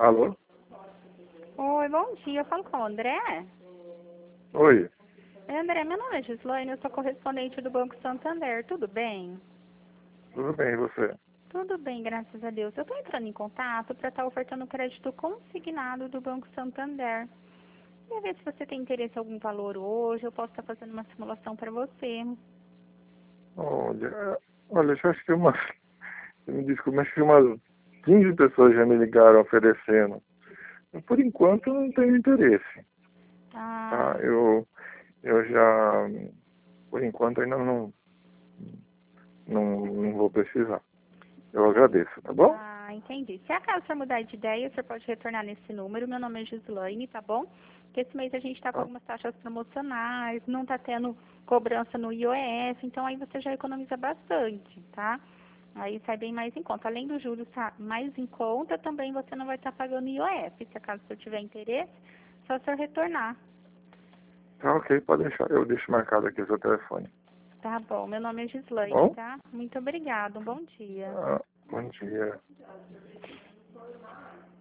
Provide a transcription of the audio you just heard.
Alô? Oi, bom dia. Eu falo com o André. Oi. André, meu nome é Gislaine, eu sou correspondente do Banco Santander. Tudo bem? Tudo bem, e você? Tudo bem, graças a Deus. Eu estou entrando em contato para estar ofertando crédito consignado do Banco Santander. Queria ver se você tem interesse em algum valor hoje. Eu posso estar fazendo uma simulação para você. Olha, eu acho que me desculpe, acho que umas 15 pessoas já me ligaram oferecendo. Por enquanto, eu não tenho interesse, Ah, tá? Eu já, por enquanto, ainda não vou precisar. Eu agradeço, tá bom? entendi. Se acaso o senhor mudar de ideia, o senhor pode retornar nesse número. Meu nome é Gislaine, tá bom? Porque esse mês a gente está com Ah, algumas taxas promocionais, não está tendo cobrança no IOF, então aí você já economiza bastante, tá? Aí sai bem mais em conta. Além do juros estar mais em conta, também você não vai estar pagando IOF. Se acaso o senhor tiver interesse, só o senhor retornar. tá ok, pode deixar. Eu deixo marcado aqui o seu telefone, Tá bom. Meu nome é tá Gislaine, bom? tá? Muito obrigada. Um bom dia. Ah, bom dia.